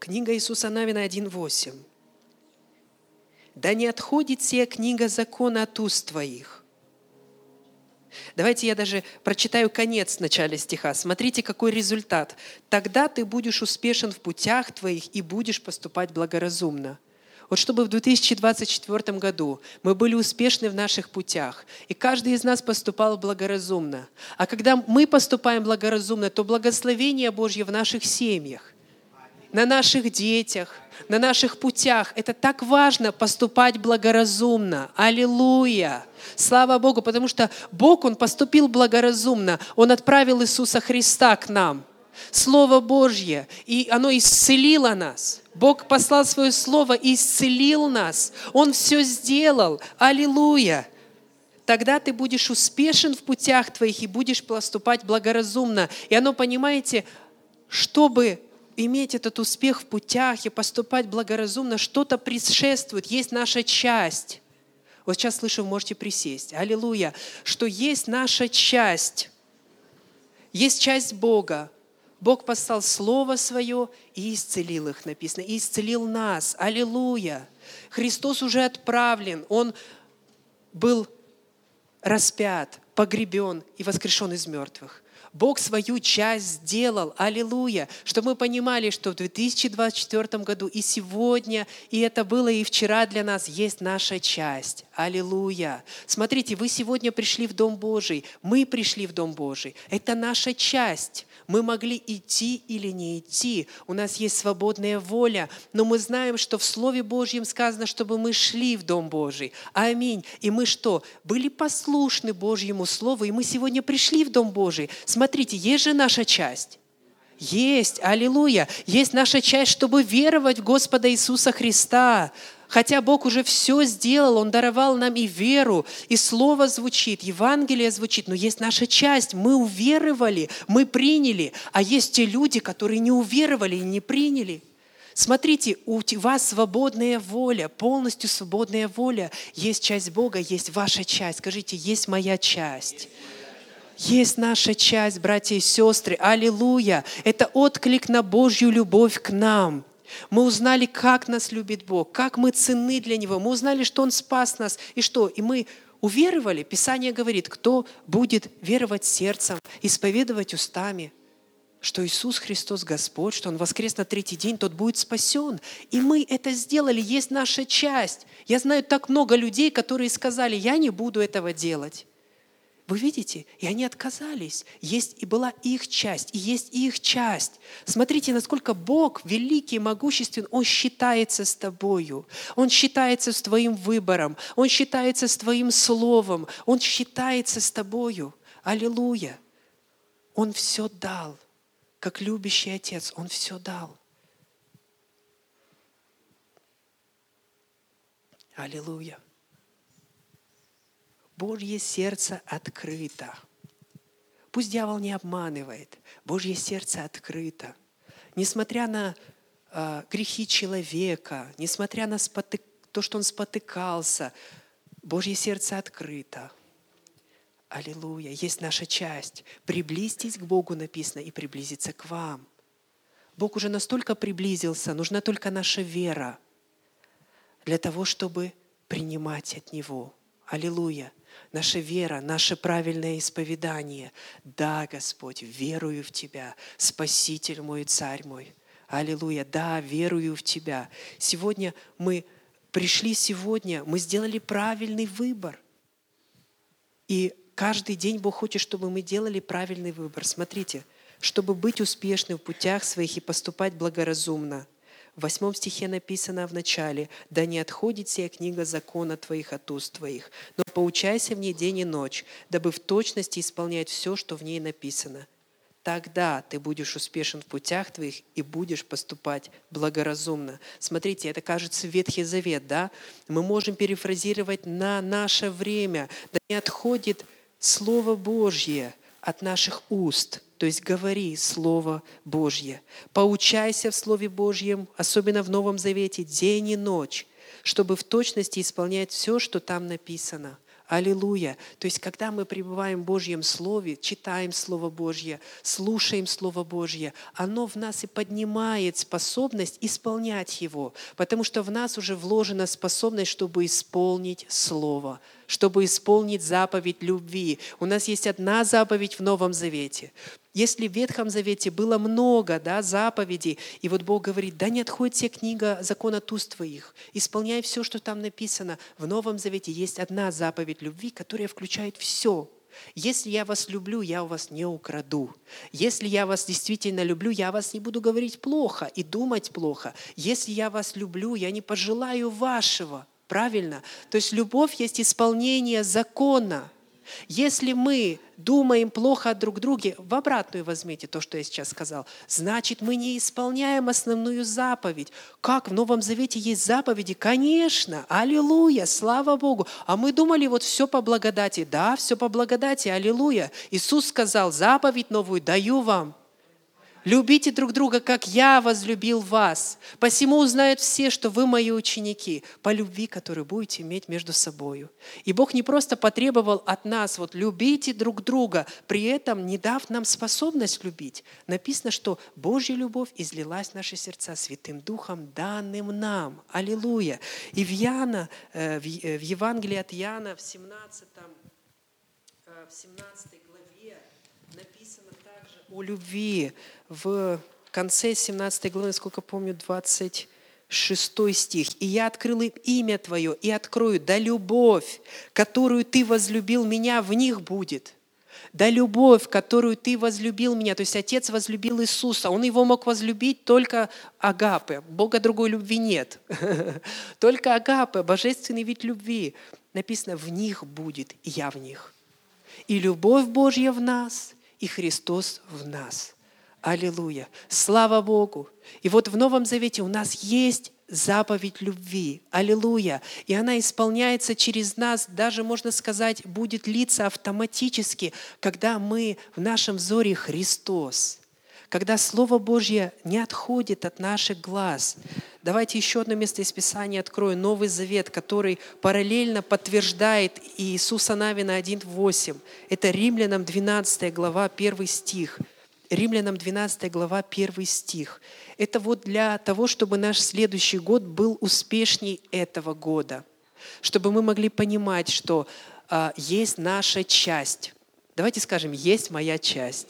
Книга Иисуса Навина 1:8. «Да не отходит сия книга закона от уст твоих». Давайте я даже прочитаю конец в начале стиха. Смотрите, какой результат. «Тогда ты будешь успешен в путях твоих и будешь поступать благоразумно». Вот чтобы в 2024 году мы были успешны в наших путях, и каждый из нас поступал благоразумно. А когда мы поступаем благоразумно, то благословение Божье в наших семьях, на наших детях, на наших путях. Это так важно поступать благоразумно. Аллилуйя! Слава Богу, потому что Бог, Он поступил благоразумно. Он отправил Иисуса Христа к нам. Слово Божье, и оно исцелило нас. Бог послал Свое Слово и исцелил нас. Он все сделал. Аллилуйя! Тогда ты будешь успешен в путях твоих и будешь поступать благоразумно. И оно, понимаете, чтобы иметь этот успех в путях и поступать благоразумно, что-то предшествует, есть наша часть. Вот сейчас слышу, вы можете присесть. Аллилуйя! Что есть наша часть. Есть часть Бога. Бог послал Слово Свое и исцелил их, написано, и исцелил нас. Аллилуйя! Христос уже отправлен, Он был распят, погребен и воскрешен из мертвых. Бог свою часть сделал, аллилуйя, чтобы мы понимали, что в 2024 году и сегодня, и это было и вчера для нас, есть наша часть, аллилуйя. Смотрите, вы сегодня пришли в Дом Божий, мы пришли в Дом Божий, это наша часть. Мы могли идти или не идти, у нас есть свободная воля, но мы знаем, что в Слове Божьем сказано, чтобы мы шли в Дом Божий. Аминь. И мы что? Были послушны Божьему Слову, и мы сегодня пришли в Дом Божий. Смотрите, есть же наша часть. Есть, аллилуйя. Есть наша часть, чтобы веровать в Господа Иисуса Христа. Хотя Бог уже все сделал, Он даровал нам и веру, и Слово звучит, Евангелие звучит, но есть наша часть. Мы уверовали, мы приняли, а есть те люди, которые не уверовали и не приняли. Смотрите, у вас свободная воля, полностью свободная воля. Есть часть Бога, есть ваша часть. Скажите, есть моя часть. Есть наша часть, братья и сестры. Аллилуйя! Это отклик на Божью любовь к нам. Мы узнали, как нас любит Бог, как мы ценны для Него. Мы узнали, что Он спас нас. И что? И мы уверовали. Писание говорит, кто будет веровать сердцем, исповедовать устами, что Иисус Христос Господь, что Он воскрес на третий день, тот будет спасен. И мы это сделали, есть наша часть. Я знаю так много людей, которые сказали, я не буду этого делать. Вы видите? И они отказались. Есть и была их часть, и есть их часть. Смотрите, насколько Бог великий, могущественный. Он считается с тобою. Он считается с твоим выбором. Он считается с твоим словом. Он считается с тобою. Аллилуйя. Он все дал. Как любящий Отец, Он все дал. Аллилуйя. Божье сердце открыто. Пусть дьявол не обманывает. Божье сердце открыто. Несмотря на грехи человека, несмотря на то, что он спотыкался, Божье сердце открыто. Аллилуйя. Есть наша часть. Приблизьтесь к Богу, написано, и приблизиться к вам. Бог уже настолько приблизился, нужна только наша вера для того, чтобы принимать от Него. Аллилуйя. Наша вера, наше правильное исповедание. Да, Господь, верую в Тебя, Спаситель мой, Царь мой. Аллилуйя. Да, верую в Тебя. Сегодня мы пришли, мы сделали правильный выбор. И каждый день Бог хочет, чтобы мы делали правильный выбор. Смотрите, чтобы быть успешным в путях своих и поступать благоразумно. В 8 стихе написано в начале: «Да не отходит сия книга закона твоих от уст твоих, но поучайся в ней день и ночь, дабы в точности исполнять все, что в ней написано. Тогда ты будешь успешен в путях твоих и будешь поступать благоразумно». Смотрите, это, кажется, Ветхий Завет, да? Мы можем перефразировать на наше время. Да не отходит Слово Божье от наших уст. То есть говори Слово Божье. Поучайся в Слове Божьем, особенно в Новом Завете, день и ночь, чтобы в точности исполнять все, что там написано. Аллилуйя. То есть, когда мы пребываем в Божьем Слове, читаем Слово Божье, слушаем Слово Божье, оно в нас и поднимает способность исполнять его, потому что в нас уже вложена способность, чтобы исполнить Слово, чтобы исполнить заповедь любви. У нас есть одна заповедь в Новом Завете. Если в Ветхом Завете было много заповедей, и вот Бог говорит, да не отходит тебе книга закона от уст твоих, исполняй все, что там написано. В Новом Завете есть одна заповедь любви, которая включает все. Если я вас люблю, я у вас не украду. Если я вас действительно люблю, я вас не буду говорить плохо и думать плохо. Если я вас люблю, я не пожелаю вашего. Правильно? То есть любовь есть исполнение закона. Если мы думаем плохо о друг друге, в обратную возьмите то, что я сейчас сказал, значит, мы не исполняем основную заповедь. Как в Новом Завете есть заповеди? Конечно, аллилуйя, слава Богу. А мы думали, вот все по благодати. Да, все по благодати, аллилуйя. Иисус сказал, заповедь новую даю вам. Любите друг друга, как я возлюбил вас. Посему узнают все, что вы мои ученики, по любви, которую будете иметь между собой. И Бог не просто потребовал от нас, любите друг друга, при этом не дав нам способность любить. Написано, что Божья любовь излилась в наши сердца Святым Духом, данным нам. Аллилуйя. И в Евангелии от Иоанна, в 17 главе, написано также о любви. В конце 17 главы, насколько помню, 26 стих. «И я открыл им имя Твое, и открою, да любовь, которую Ты возлюбил меня, в них будет». Да любовь, которую Ты возлюбил меня. То есть Отец возлюбил Иисуса. Он его мог возлюбить только агапе. Бога другой любви нет. Только агапе, божественный вид любви. Написано, в них будет, и я в них. И любовь Божья в нас, и Христос в нас. Аллилуйя! Слава Богу! И вот в Новом Завете у нас есть заповедь любви. Аллилуйя! И она исполняется через нас, даже, можно сказать, будет литься автоматически, когда мы в нашем взоре Христос. Когда Слово Божье не отходит от наших глаз. Давайте еще одно место из Писания открою. Новый Завет, который параллельно подтверждает Иисуса Навина 1:8. Это Римлянам 12 глава, 1 стих. Римлянам 12 глава, 1 стих. Это для того, чтобы наш следующий год был успешней этого года. Чтобы мы могли понимать, что есть наша часть. Давайте скажем, есть моя часть.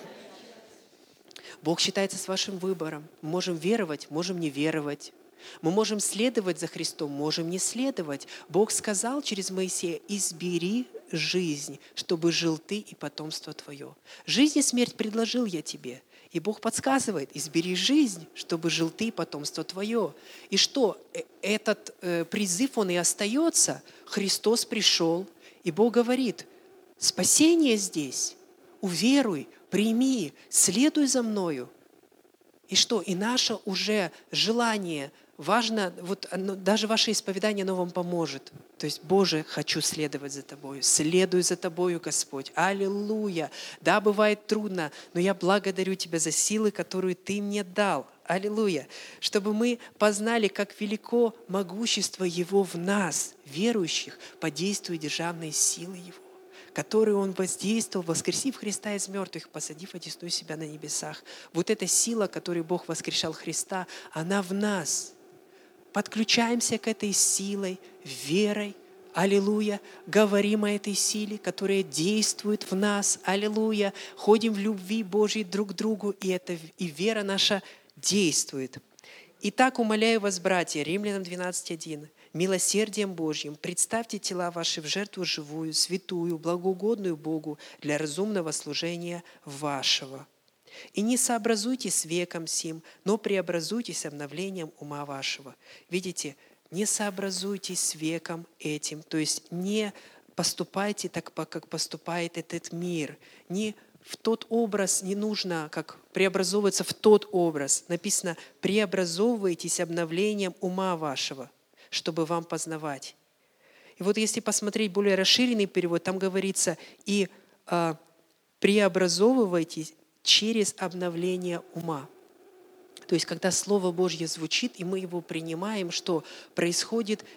Бог считается с вашим выбором. Мы можем веровать, можем не веровать. Мы можем следовать за Христом, можем не следовать. Бог сказал через Моисея, избери жизнь, чтобы жил ты и потомство твое. Жизнь и смерть предложил я тебе. И Бог подсказывает, избери жизнь, чтобы жил ты и потомство твое. И что? Этот призыв, он и остается. Христос пришел, и Бог говорит, спасение здесь, уверуй, прими, следуй за мною. И что? И наше уже желание важно, даже ваше исповедание оно вам поможет. То есть, Боже, хочу следовать за Тобою, следуй за Тобою, Господь. Аллилуйя! Да, бывает трудно, но я благодарю Тебя за силы, которые Ты мне дал. Аллилуйя! Чтобы мы познали, как велико могущество Его в нас, верующих, по действию державной силы Его, которую Он воздействовал, воскресив Христа из мертвых, посадив одесную себя на небесах. Вот эта сила, которой Бог воскрешал Христа, она в нас. Подключаемся к этой силой, верой, аллилуйя, говорим о этой силе, которая действует в нас, аллилуйя, ходим в любви Божьей друг к другу, и вера наша действует. Итак, умоляю вас, братья, Римлянам 12:1, милосердием Божьим представьте тела ваши в жертву живую, святую, благоугодную Богу для разумного служения вашего. И не сообразуйтесь с веком сим, но преобразуйтесь обновлением ума вашего. Видите, не сообразуйтесь с веком этим, то есть не поступайте так, как поступает этот мир. Не в тот образ не нужно, как преобразовываться в тот образ. Написано, преобразовывайтесь обновлением ума вашего, чтобы вам познавать. И вот если посмотреть более расширенный перевод, там говорится, и преобразовывайтесь через обновление ума. То есть, когда Слово Божье звучит, и мы его принимаем, что происходит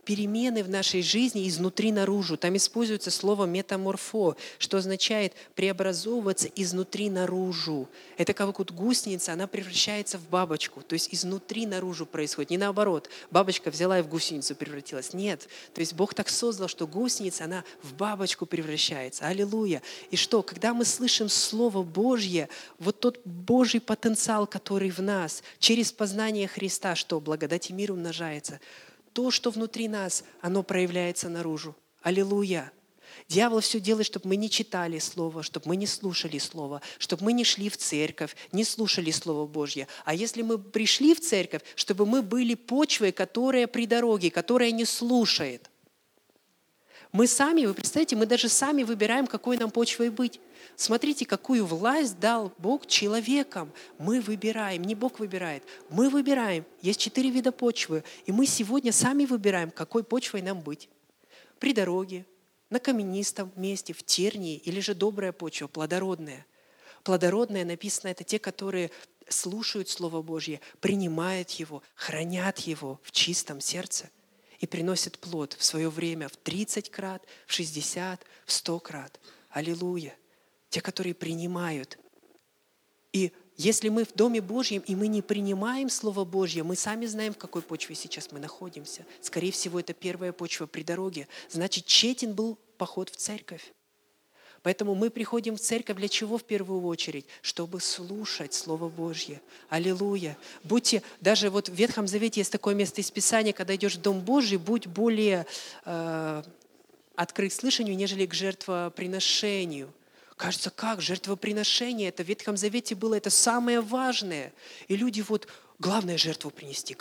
перемены в нашей жизни изнутри наружу. Там используется слово метаморфо, что означает преобразовываться изнутри наружу. Это как вот гусеница, она превращается в бабочку. То есть изнутри наружу происходит. Не наоборот. Бабочка взяла и в гусеницу превратилась. Нет. То есть Бог так создал, что гусеница, она в бабочку превращается. Аллилуйя. И что? Когда мы слышим Слово Божье, вот тот Божий потенциал, который в нас, через познание Христа, что благодать и мир умножается, то, что внутри нас, оно проявляется наружу. Аллилуйя! Дьявол все делает, чтобы мы не читали Слово, чтобы мы не слушали Слово, чтобы мы не шли в церковь, не слушали Слово Божье. А если мы пришли в церковь, чтобы мы были почвой, которая при дороге, которая не слушает. Мы сами, вы представляете, мы даже сами выбираем, какой нам почвой быть. Смотрите, какую власть дал Бог человекам. Мы выбираем, не Бог выбирает. Мы выбираем. Есть 4 вида почвы. И мы сегодня сами выбираем, какой почвой нам быть. При дороге, на каменистом месте, в тернии, или же добрая почва, плодородная. Плодородная, написано, это те, которые слушают Слово Божье, принимают его, хранят его в чистом сердце и приносят плод в свое время в 30 крат, в 60, в 100 крат. Аллилуйя! Те, которые принимают. И если мы в Доме Божьем, и мы не принимаем Слово Божье, мы сами знаем, в какой почве сейчас мы находимся. Скорее всего, это первая почва при дороге. Значит, тщетен был поход в церковь. Поэтому мы приходим в церковь для чего в первую очередь? Чтобы слушать Слово Божье. Аллилуйя. Будьте, даже вот в Ветхом Завете есть такое место из Писания, когда идешь в Дом Божий, будь более открыт к слышанию, нежели к жертвоприношению. Кажется, как? Жертвоприношение, это в Ветхом Завете было, это самое важное. И люди вот, главное жертву принести.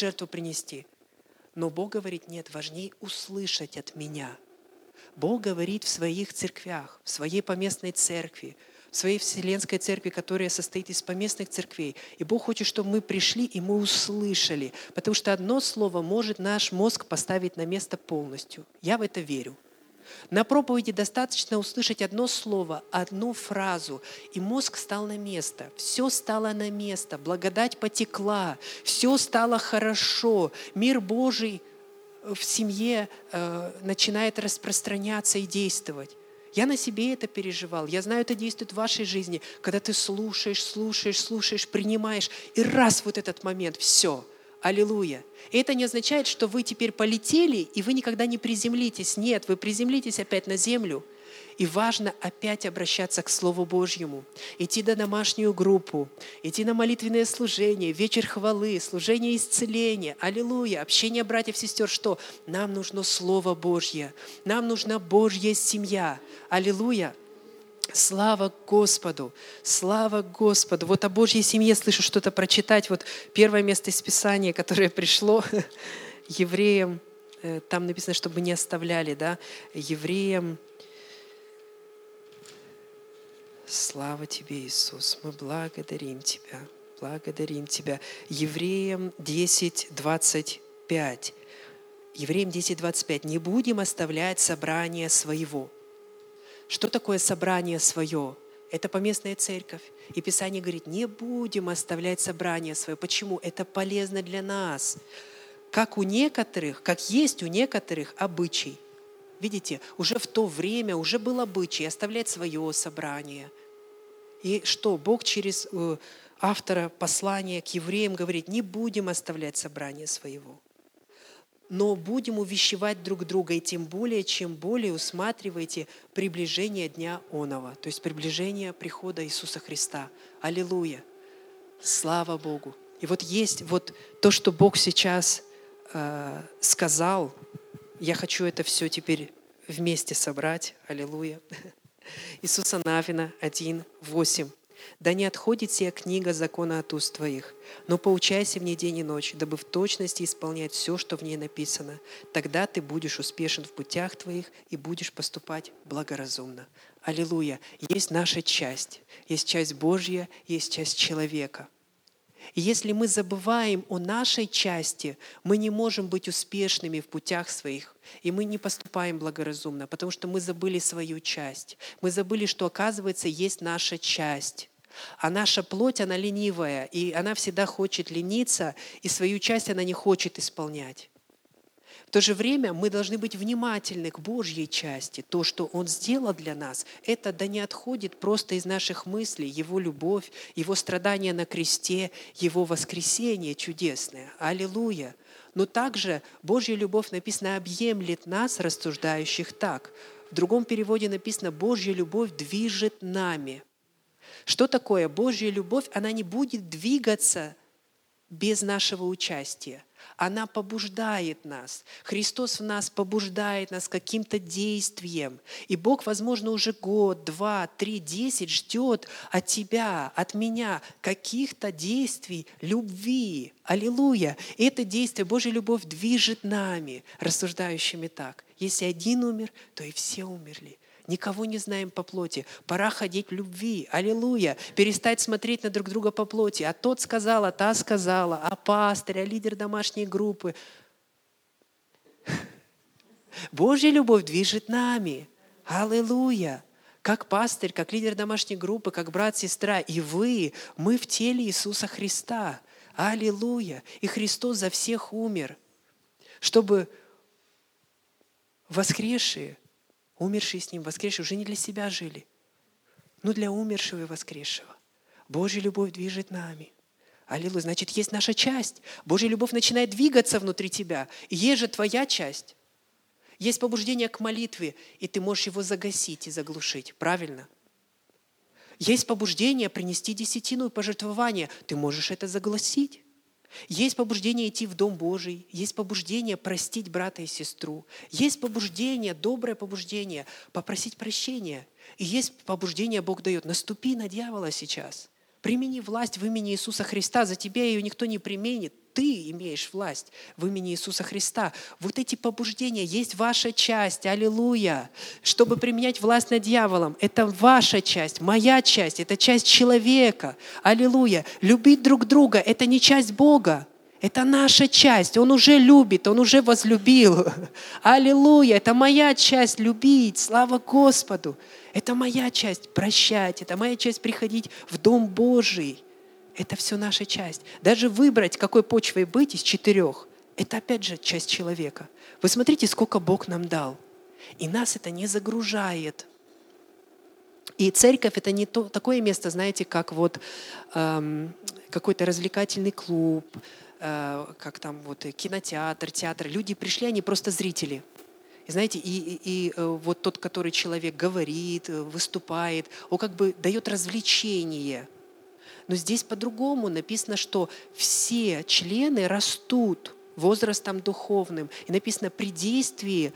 Но Бог говорит, нет, важнее услышать от меня. Бог говорит в своих церквях, в своей поместной церкви, в своей вселенской церкви, которая состоит из поместных церквей. И Бог хочет, чтобы мы пришли и мы услышали. Потому что одно слово может наш мозг поставить на место полностью. Я в это верю. На проповеди достаточно услышать одно слово, одну фразу, и мозг стал на место. Все стало на место, благодать потекла, все стало хорошо. Мир Божий в семье начинает распространяться и действовать. Я на себе это переживал. Я знаю, это действует в вашей жизни, когда ты слушаешь, принимаешь, и раз вот этот момент, все. Аллилуйя. И это не означает, что вы теперь полетели, и вы никогда не приземлитесь. Нет, вы приземлитесь опять на землю. И важно опять обращаться к Слову Божьему. Идти на домашнюю группу, идти на молитвенное служение, вечер хвалы, служение исцеления. Аллилуйя. Общение братьев и сестер. Что? Нам нужно Слово Божье. Нам нужна Божья семья. Аллилуйя. Слава Господу! Слава Господу! Вот о Божьей семье слышу что-то прочитать. Вот первое место из Писания, которое пришло евреям, там написано, чтобы не оставляли, да? Евреям. Слава Тебе, Иисус! Мы благодарим Тебя. Благодарим Тебя. Евреям 10:25. Евреям 10:25. Не будем оставлять собрание своего. Что такое собрание свое? Это поместная церковь. И Писание говорит, не будем оставлять собрание свое. Почему? Это полезно для нас. Как есть у некоторых обычай. Видите, уже в то время уже был обычай оставлять свое собрание. И что? Бог через автора послания к евреям говорит, не будем оставлять собрание своего. Но будем увещевать друг друга, и тем более, чем более усматриваете приближение дня оного, то есть приближение прихода Иисуса Христа. Аллилуйя! Слава Богу! И вот есть вот то, что Бог сейчас сказал, я хочу это все теперь вместе собрать. Аллилуйя! Иисуса Навина 1:8. Да не отходит сия книга закона от уст твоих, но поучайся в ней день и ночь, дабы в точности исполнять все, что в ней написано. Тогда ты будешь успешен в путях твоих и будешь поступать благоразумно. Аллилуйя! Есть наша часть. Есть часть Божья, есть часть человека. И если мы забываем о нашей части, мы не можем быть успешными в путях своих, и мы не поступаем благоразумно, потому что мы забыли свою часть. Мы забыли, что, оказывается, есть наша часть. А наша плоть, она ленивая, и она всегда хочет лениться, и свою часть она не хочет исполнять. В то же время мы должны быть внимательны к Божьей части. То, что Он сделал для нас, это да не отходит просто из наших мыслей. Его любовь, Его страдания на кресте, Его воскресение чудесное. Аллилуйя! Но также Божья любовь, написано, объемлет нас, рассуждающих так. В другом переводе написано, Божья любовь движет нами. Что такое Божья любовь? Она не будет двигаться без нашего участия. Она побуждает нас. Христос в нас побуждает нас каким-то действием. И Бог, возможно, уже год, 2, 3, 10 ждет от тебя, от меня каких-то действий любви. Аллилуйя! И это действие, Божья любовь движет нами, рассуждающими так. Если один умер, то и все умерли. Никого не знаем по плоти. Пора ходить в любви. Аллилуйя. Перестать смотреть на друг друга по плоти. А тот сказал, а та сказала, а пастырь, а лидер домашней группы. Божья любовь движет нами. Аллилуйя. Как пастырь, как лидер домашней группы, как брат, сестра. И вы, мы в теле Иисуса Христа. Аллилуйя. И Христос за всех умер, чтобы воскресшие, умершие с Ним, воскресшие, уже не для себя жили, но для умершего и воскресшего. Божья любовь движет нами. Аллилуйя. Значит, есть наша часть. Божья любовь начинает двигаться внутри тебя. И есть же твоя часть. Есть побуждение к молитве, и ты можешь его загасить и заглушить. Правильно? Есть побуждение принести десятину и пожертвование. Ты можешь это загласить. Есть побуждение идти в Дом Божий, есть побуждение простить брата и сестру, есть побуждение, доброе побуждение, попросить прощения. И есть побуждение, Бог дает, наступи на дьявола сейчас, примени власть в имени Иисуса Христа, за тебя ее никто не применит, ты имеешь власть в имени Иисуса Христа. Вот эти побуждения есть ваша часть, аллилуйя, чтобы применять власть над дьяволом. Это ваша часть, моя часть, это часть человека, аллилуйя. Любить друг друга – это не часть Бога, это наша часть. Он уже любит, Он уже возлюбил. Аллилуйя, это моя часть любить, слава Господу. Это моя часть прощать, это моя часть приходить в Дом Божий. Это все наша часть. Даже выбрать, какой почвой быть из 4, это опять же часть человека. Вы смотрите, сколько Бог нам дал. И нас это не загружает. И церковь – это не такое место, знаете, как вот какой-то развлекательный клуб, как там вот кинотеатр, театр. Люди пришли, они просто зрители. И знаете, и вот тот, который человек говорит, выступает, он как бы дает развлечение. Но здесь по-другому написано, что все члены растут возрастом духовным. И написано, при действии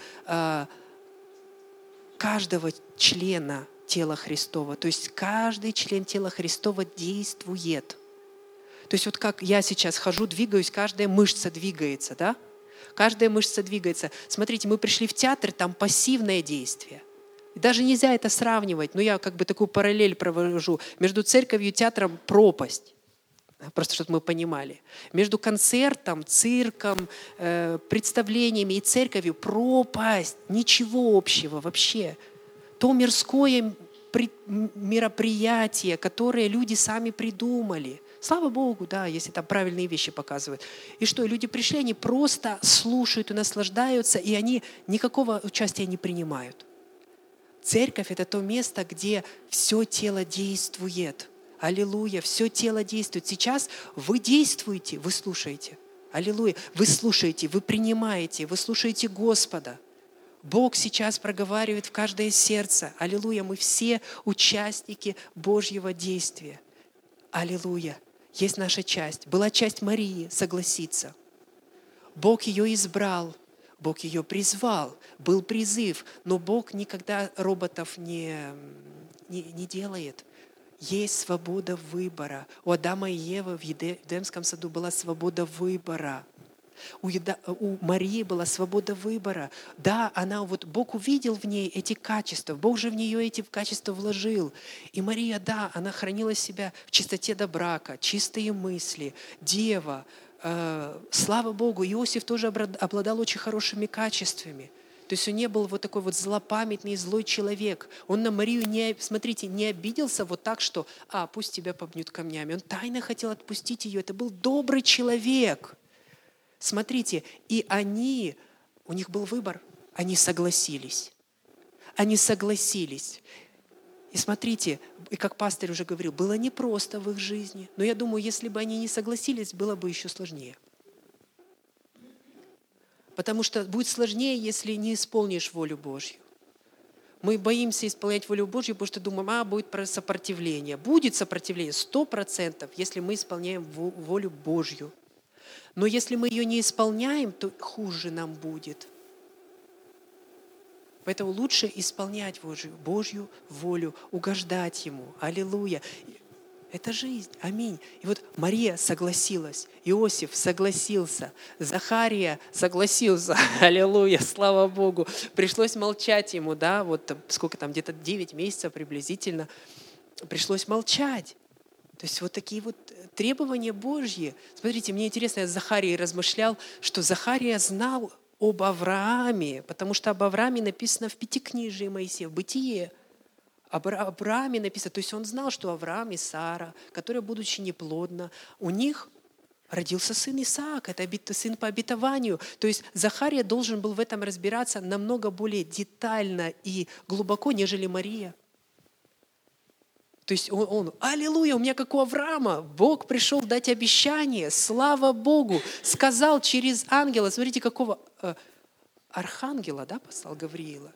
каждого члена тела Христова, то есть каждый член тела Христова действует. То есть вот как я сейчас хожу, двигаюсь, каждая мышца двигается, да? Каждая мышца двигается. Смотрите, мы пришли в театр, там пассивное действие. И даже нельзя это сравнивать, но я как бы такую параллель провожу. Между церковью и театром пропасть, просто чтобы мы понимали. Между концертом, цирком, представлениями и церковью пропасть, ничего общего вообще. То мирское мероприятие, которое люди сами придумали. Слава Богу, да, если там правильные вещи показывают. И что, люди пришли, они просто слушают и наслаждаются, и они никакого участия не принимают. Церковь – это то место, где все тело действует. Аллилуйя, все тело действует. Сейчас вы действуете, вы слушаете. Аллилуйя, вы слушаете, вы принимаете, вы слушаете Господа. Бог сейчас проговаривает в каждое сердце. Аллилуйя, мы все участники Божьего действия. Аллилуйя, есть наша часть. Была часть Марии согласиться. Бог ее избрал. Бог ее призвал, был призыв, но Бог никогда роботов не делает. Есть свобода выбора. У Адама и Евы в Эдемском саду была свобода выбора. У Марии была свобода выбора. Да, Бог увидел в ней эти качества, Бог же в нее эти качества вложил. И Мария, да, она хранила себя в чистоте до брака, чистые мысли, дева. Слава Богу, Иосиф тоже обладал очень хорошими качествами. То есть он не был вот такой вот злопамятный, злой человек. Он на Марию, не обиделся вот так, что пусть тебя побьют камнями. Он тайно хотел отпустить ее. Это был добрый человек. Смотрите, и они У них был выбор. Они согласились. Они согласились. И смотрите, и как пастор уже говорил, было непросто в их жизни. Но я думаю, если бы они не согласились, было бы еще сложнее. Потому что будет сложнее, если не исполнишь волю Божью. Мы боимся исполнять волю Божью, потому что думаем, будет сопротивление. Будет сопротивление 100%, если мы исполняем волю Божью. Но если мы ее не исполняем, то хуже нам будет. Поэтому лучше исполнять Божью волю, угождать Ему. Аллилуйя. Это жизнь. Аминь. И вот Мария согласилась, Иосиф согласился, Захария согласился. Аллилуйя, слава Богу. Пришлось молчать ему, да, вот сколько там, где-то 9 месяцев приблизительно. Пришлось молчать. То есть вот такие вот требования Божьи. Смотрите, мне интересно, я с Захарией размышлял, что Захария знал об Аврааме, потому что об Аврааме написано в Пятикнижии Моисея, в Бытие. Об Аврааме написано, то есть он знал, что Авраам и Сара, которая, будучи неплодна, у них родился сын Исаак, это сын по обетованию. То есть Захария должен был в этом разбираться намного более детально и глубоко, нежели Мария. То есть он аллилуйя, у меня как у Авраама, Бог пришел дать обещание, слава Богу, сказал через ангела, смотрите, какого архангела, да, послал Гавриила.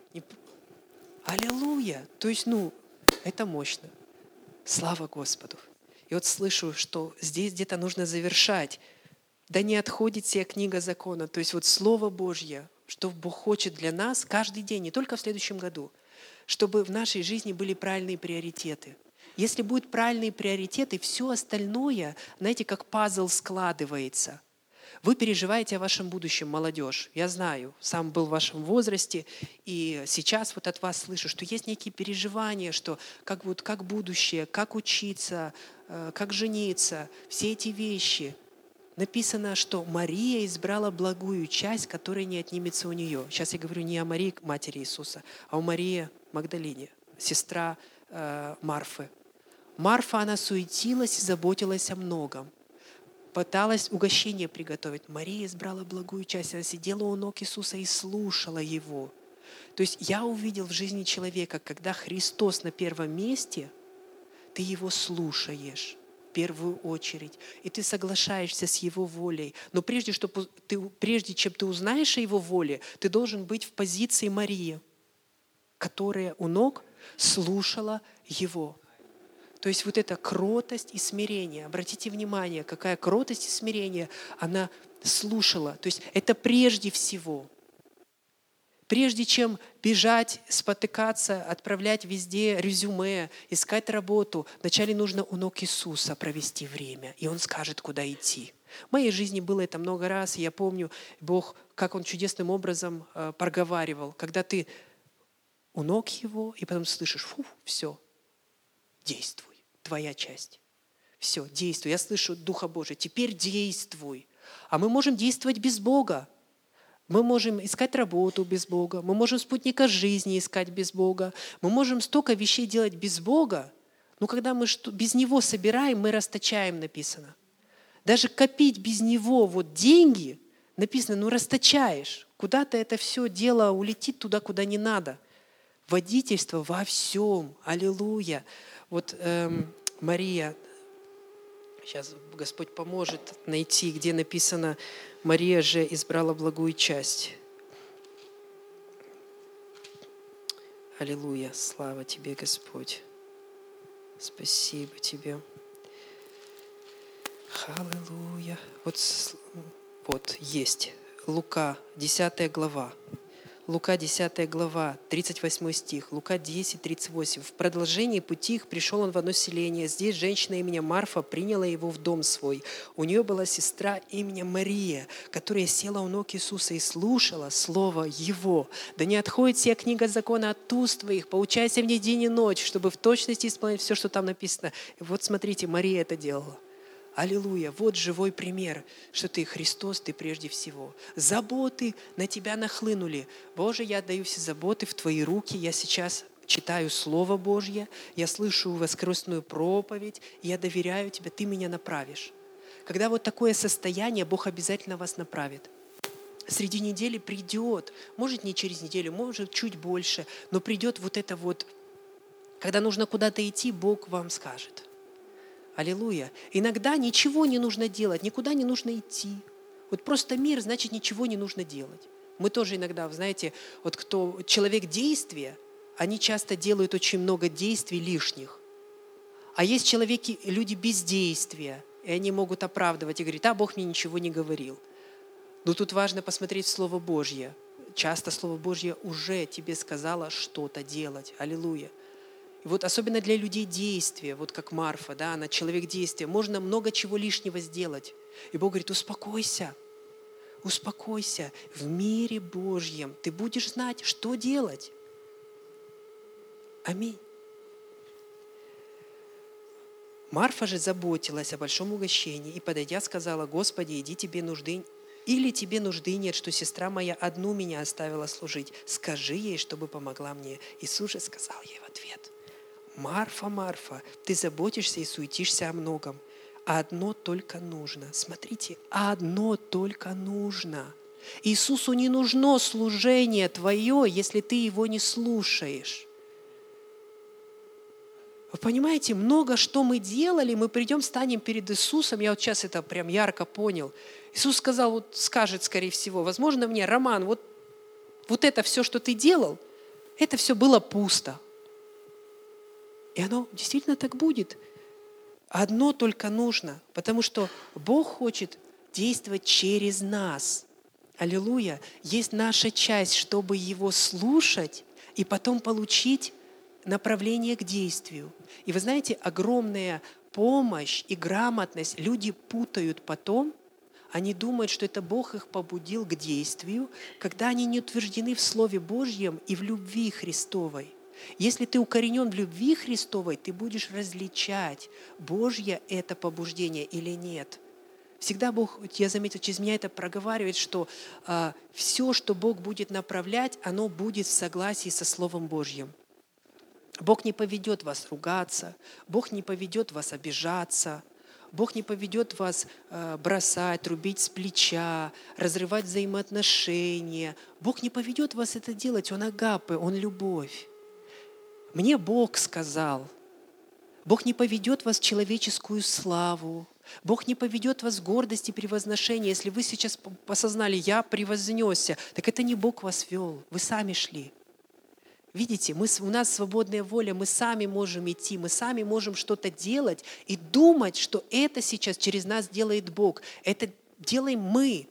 Аллилуйя, то есть, это мощно. Слава Господу. И вот слышу, что здесь где-то нужно завершать. Да не отходит сия книга закона, то есть вот Слово Божье, что Бог хочет для нас каждый день, не только в следующем году, чтобы в нашей жизни были правильные приоритеты. Если будут правильные приоритеты, все остальное, знаете, как пазл складывается. Вы переживаете о вашем будущем, молодежь. Я знаю, сам был в вашем возрасте, и сейчас вот от вас слышу, что есть некие переживания, что как будущее, как учиться, как жениться, все эти вещи. Написано, что Мария избрала благую часть, которая не отнимется у нее. Сейчас я говорю не о Марии, матери Иисуса, а о Марии Магдалине, сестра Марфы. Марфа, она суетилась и заботилась о многом. Пыталась угощение приготовить. Мария избрала благую часть. Она сидела у ног Иисуса и слушала Его. То есть я увидел в жизни человека, когда Христос на первом месте, ты Его слушаешь в первую очередь, и ты соглашаешься с Его волей. Но прежде чем ты узнаешь о Его воле, ты должен быть в позиции Марии, которая у ног слушала Его. То есть вот эта кротость и смирение. Обратите внимание, какая кротость и смирение она слушала. То есть это прежде всего. Прежде чем бежать, спотыкаться, отправлять везде резюме, искать работу, вначале нужно у ног Иисуса провести время, и Он скажет, куда идти. В моей жизни было это много раз, и я помню, Бог, как Он чудесным образом проговаривал, когда ты у ног Его, и потом слышишь, все, действуй, твоя часть. Все, действуй. Я слышу Духа Божия, теперь действуй. А мы можем действовать без Бога. Мы можем искать работу без Бога. Мы можем спутника жизни искать без Бога. Мы можем столько вещей делать без Бога. Но когда мы без Него собираем, мы расточаем, написано. Даже копить без Него деньги, написано, расточаешь. Куда-то это все дело улетит туда, куда не надо. Водительство во всем. Аллилуйя. Мария, сейчас Господь поможет найти, где написано, Мария же избрала благую часть. Аллилуйя, слава Тебе, Господь. Спасибо Тебе. Аллилуйя. Вот есть. Лука, 10 глава. Лука 10 глава, 38 стих, Лука 10, 38. В продолжении пути их пришел он в одно селение. Здесь женщина именем Марфа приняла его в дом свой. У нее была сестра именем Мария, которая села у ног Иисуса и слушала слово Его. Да не отходит сия книга закона от уст твоих, поучайся в ней день и ночь, чтобы в точности исполнить все, что там написано. И вот смотрите, Мария это делала. Аллилуйя, вот живой пример, что ты Христос, ты прежде всего. Заботы на тебя нахлынули. Боже, я отдаю все заботы в Твои руки. Я сейчас читаю Слово Божье, я слышу воскресную проповедь, и я доверяю Тебе, Ты меня направишь. Когда вот такое состояние, Бог обязательно вас направит. среди недели придет, может не через неделю, может чуть больше, но придет вот это вот, когда нужно куда-то идти, Бог вам скажет. Аллилуйя. Иногда ничего не нужно делать, никуда не нужно идти. Вот просто мир, значит, ничего не нужно делать. Мы тоже иногда, знаете, вот кто человек действия, они часто делают очень много действий лишних. А есть человеки, люди бездействия, и они могут оправдывать и говорить: Бог мне ничего не говорил. Но тут важно посмотреть в Слово Божье. Часто Слово Божье уже тебе сказало что-то делать. Аллилуйя. И вот особенно для людей действия, вот как Марфа, да, она человек действия, можно много чего лишнего сделать. И Бог говорит: успокойся, успокойся. В мире Божьем ты будешь знать, что делать. Аминь. Марфа же заботилась о большом угощении и, подойдя, сказала: Господи, иди, тебе нужды, или тебе нужды нет, что сестра моя одну меня оставила служить. Скажи ей, чтобы помогла мне. Иисус же сказал ей в ответ: Марфа, Марфа, ты заботишься и суетишься о многом, а одно только нужно. Смотрите, одно только нужно. Иисусу не нужно служение твое, если ты его не слушаешь. Вы понимаете, много что мы делали, мы придем, станем перед Иисусом. Я вот сейчас это прям ярко понял. Иисус сказал, вот скажет, скорее всего, возможно мне: Роман, вот это все, что ты делал, это все было пусто. И оно действительно так будет. Одно только нужно, потому что Бог хочет действовать через нас. Аллилуйя. Есть наша часть, чтобы Его слушать и потом получить направление к действию. И вы знаете, огромная помощь и грамотность люди путают потом. Они думают, что это Бог их побудил к действию, когда они не утверждены в Слове Божьем и в любви Христовой. Если ты укоренен в любви Христовой, ты будешь различать, Божье это побуждение или нет. Всегда Бог, я заметил, через меня это проговаривает, что все, что Бог будет направлять, оно будет в согласии со Словом Божьим. Бог не поведет вас ругаться, Бог не поведет вас обижаться, Бог не поведет вас бросать, рубить с плеча, разрывать взаимоотношения. Бог не поведет вас это делать, Он агапе, Он любовь. Мне Бог сказал, Бог не поведет вас в человеческую славу, Бог не поведет вас в гордость и превозношение. Если вы сейчас осознали: я превознесся, так это не Бог вас вел, вы сами шли. Видите, у нас свободная воля, мы сами можем идти, мы сами можем что-то делать и думать, что это сейчас через нас делает Бог. Это делаем мы.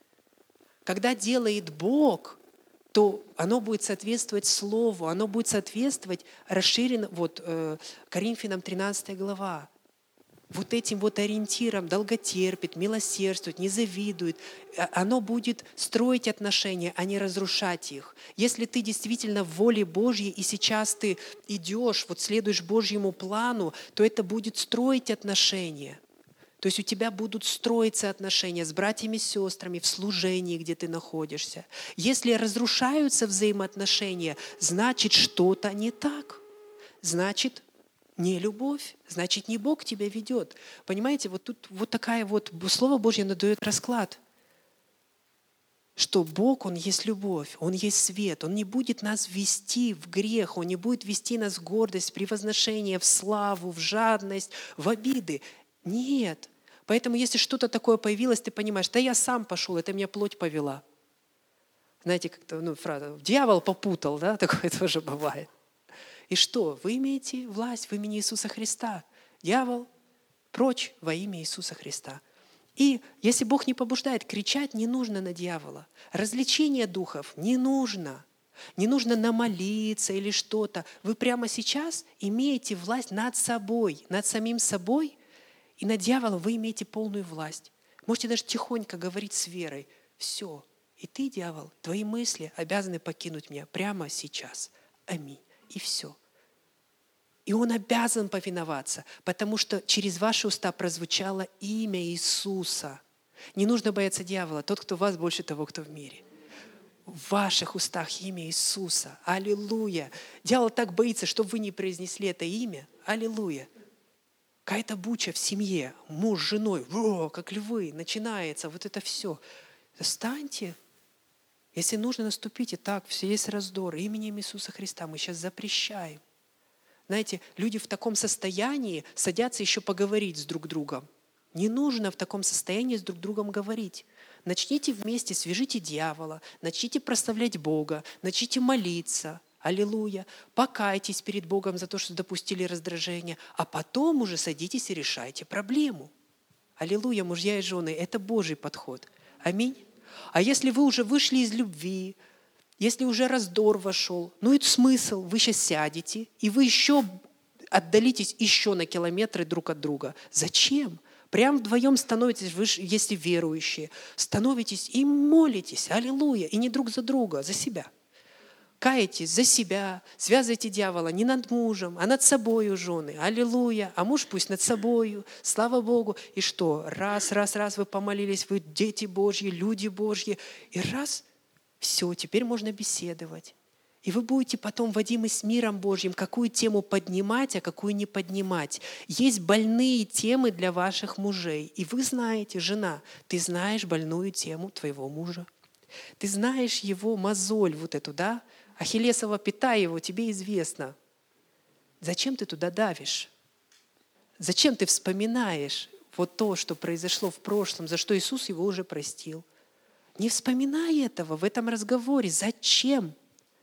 Когда делает Бог, то оно будет соответствовать Слову, оно будет соответствовать расширенно, Коринфянам 13 глава. Вот этим вот ориентиром: долготерпит, милосердствует, не завидует. Оно будет строить отношения, а не разрушать их. Если ты действительно в воле Божьей, и сейчас ты идешь, следуешь Божьему плану, то это будет строить отношения. То есть у тебя будут строиться отношения с братьями, с сестрами, в служении, где ты находишься. Если разрушаются взаимоотношения, значит, что-то не так. Значит, не любовь, значит, не Бог тебя ведет. Понимаете, вот тут такая Слово Божье надает расклад, что Бог, Он есть любовь, Он есть свет, Он не будет нас вести в грех, Он не будет вести нас в гордость, в превозношение, в славу, в жадность, в обиды. Нет. Поэтому, если что-то такое появилось, ты понимаешь: да я сам пошел, это меня плоть повела. Знаете, как-то фраза: дьявол попутал, да, такое тоже бывает. И что? Вы имеете власть в имени Иисуса Христа. Дьявол, прочь во имя Иисуса Христа. И если Бог не побуждает, кричать не нужно на дьявола. Развлечение духов не нужно. Не нужно намолиться или что-то. Вы прямо сейчас имеете власть над собой, над самим собой. И над дьяволом вы имеете полную власть. Можете даже тихонько говорить с верой: все. И ты, дьявол, твои мысли обязаны покинуть меня прямо сейчас. Аминь. И все. И он обязан повиноваться, потому что через ваши уста прозвучало имя Иисуса. Не нужно бояться дьявола, тот, кто в вас, больше того, кто в мире. В ваших устах имя Иисуса. Аллилуйя. Дьявол так боится, чтобы вы не произнесли это имя. Аллилуйя. Какая-то буча в семье, муж с женой, как львы, начинается вот это все. Встаньте, Если нужно, наступите. Так, все есть раздор. Именем Иисуса Христа мы сейчас запрещаем. Знаете, люди в таком состоянии садятся еще поговорить с друг другом. Не нужно в таком состоянии с друг другом говорить. Начните вместе, свяжите дьявола, начните прославлять Бога, начните молиться. Аллилуйя. Покайтесь перед Богом за то, что допустили раздражение, а потом уже садитесь и решайте проблему. Аллилуйя, мужья и жены, это Божий подход. Аминь. А если вы уже вышли из любви, если уже раздор вошел, ну и смысл, вы сейчас сядете, и вы еще отдалитесь еще на километры друг от друга. Зачем? Прям вдвоем становитесь, вы, если верующие, становитесь и молитесь, аллилуйя, и не друг за друга, за себя. Каетесь за себя, связывайте дьявола не над мужем, а над собою, жены. Аллилуйя. А муж пусть над собою. Слава Богу. И что? Раз вы помолились, вы дети Божьи, люди Божьи. И раз, все, теперь можно беседовать. И вы будете потом, водимы с миром Божьим, какую тему поднимать, а какую не поднимать. Есть больные темы для ваших мужей. И вы знаете, жена, ты знаешь больную тему твоего мужа. Ты знаешь его мозоль вот эту, да? Ахиллесова пята его тебе известна. Зачем ты туда давишь? Зачем ты вспоминаешь вот то, что произошло в прошлом, за что Иисус его уже простил? Не вспоминай этого в этом разговоре. Зачем?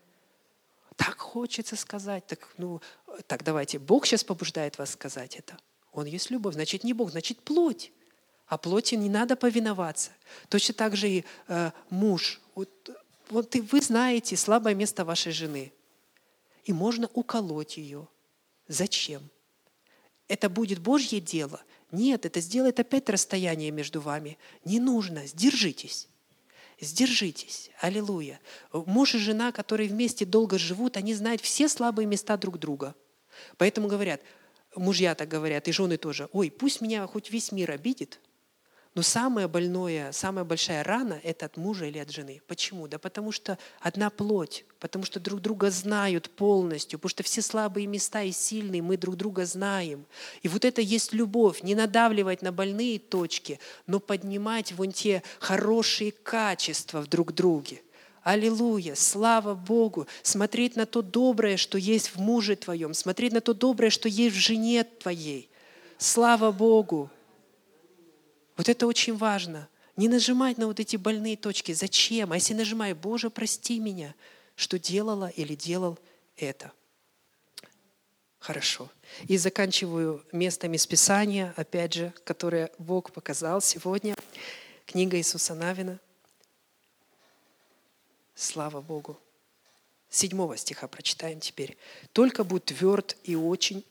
Так хочется сказать. Так давайте. Бог сейчас побуждает вас сказать это. Он есть любовь. Значит, не Бог, значит, плоть. А плоти не надо повиноваться. Точно так же и муж. Вы знаете слабое место вашей жены. И можно уколоть ее. Зачем? Это будет Божье дело? Нет, это сделает опять расстояние между вами. Не нужно. Сдержитесь. Сдержитесь. Аллилуйя. Муж и жена, которые вместе долго живут, они знают все слабые места друг друга. Поэтому говорят, мужья так говорят, и жены тоже, ой, пусть меня хоть весь мир обидит, но самая большая рана – это от мужа или от жены. Почему? Да потому что одна плоть, потому что друг друга знают полностью, потому что все слабые места и сильные мы друг друга знаем. И вот это есть любовь. Не надавливать на больные точки, но поднимать вон те хорошие качества в друг друге. Аллилуйя, слава Богу. Смотреть на то доброе, что есть в муже твоем, смотреть на то доброе, что есть в жене твоей. Слава Богу. Вот это очень важно. Не нажимать на вот эти больные точки. Зачем? А если нажимаю, Боже, прости меня, что делала или делал это. Хорошо. И заканчиваю местом из Писания, опять же, которое Бог показал сегодня. Книга Иисуса Навина. Слава Богу. 7 стиха прочитаем теперь. «Только будь тверд и очень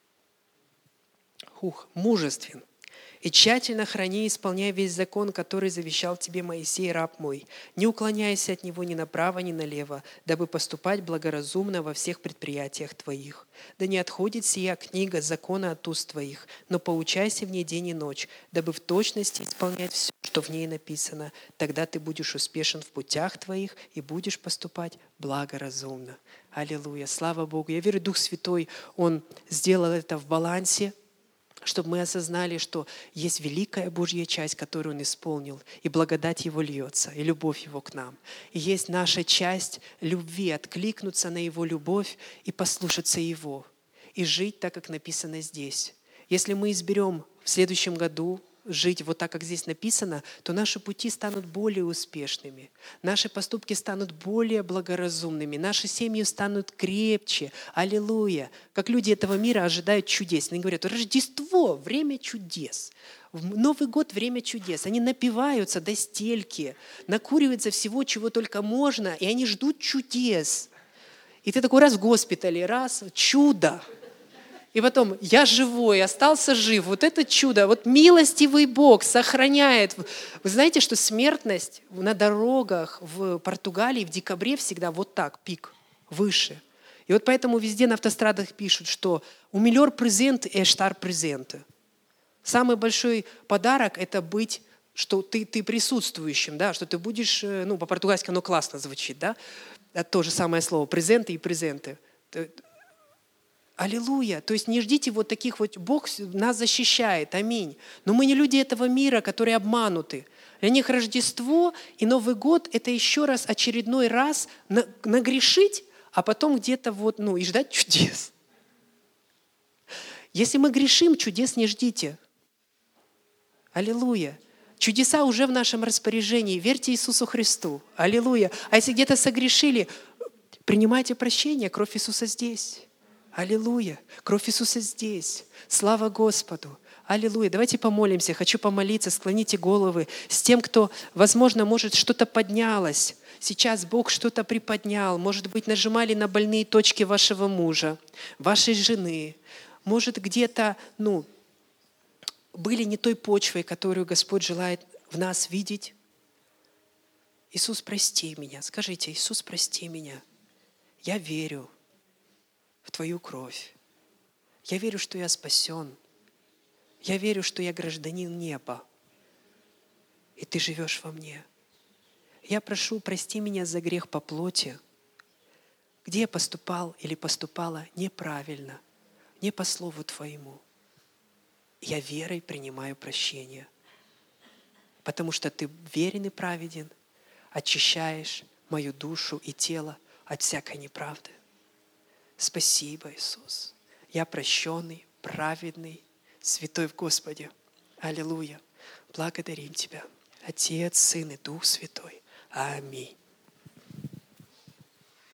мужествен, и тщательно храни и исполняй весь закон, который завещал тебе Моисей, раб мой. Не уклоняйся от него ни направо, ни налево, дабы поступать благоразумно во всех предприятиях твоих. Да не отходит сия книга закона от уст твоих, но поучайся в ней день и ночь, дабы в точности исполнять все, что в ней написано. Тогда ты будешь успешен в путях твоих и будешь поступать благоразумно». Аллилуйя! Слава Богу! Я верю, Дух Святой, Он сделал это в балансе, чтобы мы осознали, что есть великая Божья часть, которую Он исполнил, и благодать Его льется, и любовь Его к нам. И есть наша часть любви, откликнуться на Его любовь и послушаться Его, и жить так, как написано здесь. Если мы изберем в следующем году жить вот так, как здесь написано, то наши пути станут более успешными, наши поступки станут более благоразумными, наши семьи станут крепче. Аллилуйя! Как люди этого мира ожидают чудес. Они говорят, Рождество – время чудес. Новый год – время чудес. Они напиваются до стельки, накуриваются всего, чего только можно, и они ждут чудес. И ты такой раз в госпитале, раз – чудо. И потом, я живой, остался жив. Вот это чудо. Вот милостивый Бог сохраняет. Вы знаете, что смертность на дорогах в Португалии в декабре всегда вот так, пик, выше. И вот поэтому везде на автострадах пишут, что «o melhor presente é estar presente». Самый большой подарок – это быть, что ты присутствующим, да, что ты будешь, по-португальски оно классно звучит, да? Это то же самое слово «презенты» и «презенты». Аллилуйя! То есть не ждите вот таких вот, Бог нас защищает, аминь. Но мы не люди этого мира, которые обмануты. Для них Рождество и Новый год – это еще раз, очередной раз нагрешить, а потом где-то и ждать чудес. Если мы грешим, чудес не ждите. Аллилуйя. Чудеса уже в нашем распоряжении. Верьте Иисусу Христу. Аллилуйя. А если где-то согрешили, принимайте прощение. Кровь Иисуса здесь. Аллилуйя. Кровь Иисуса здесь. Слава Господу. Аллилуйя. Давайте помолимся. Хочу помолиться. Склоните головы с тем, кто, возможно, может, что-то поднялось. Сейчас Бог что-то приподнял. Может быть, нажимали на больные точки вашего мужа, вашей жены. Может, где-то, были не той почвой, которую Господь желает в нас видеть. Иисус, прости меня. Скажите: Иисус, прости меня. Я верю в Твою кровь. Я верю, что я спасен. Я верю, что я гражданин неба. И Ты живешь во мне. Я прошу, прости меня за грех по плоти, где я поступал или поступала неправильно, не по слову Твоему. Я верой принимаю прощение, потому что Ты верен и праведен, очищаешь мою душу и тело от всякой неправды. Спасибо, Иисус. Я прощенный, праведный, святой в Господе. Аллилуйя. Благодарим Тебя, Отец, Сын и Дух Святой. Аминь.